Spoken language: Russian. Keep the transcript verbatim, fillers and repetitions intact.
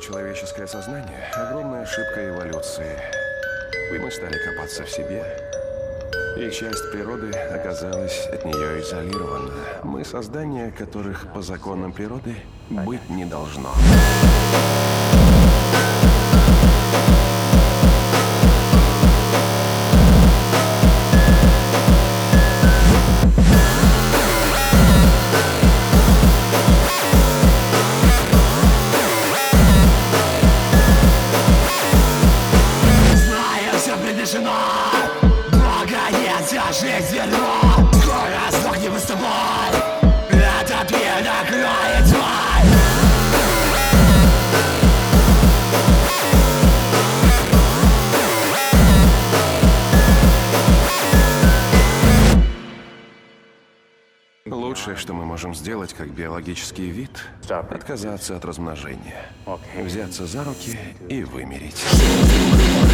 человеческое сознание – огромная ошибка эволюции. Мы стали копаться в себе, и часть природы оказалась от нее изолирована. Мы создания, которых по законам природы быть не должно. Бога нет, вся жизнь зерно. Скоро сдохнем мы с тобой. Этот мир накроет твой. Лучшее, что мы можем сделать, как биологический вид, отказаться от размножения, взяться за руки и вымереть.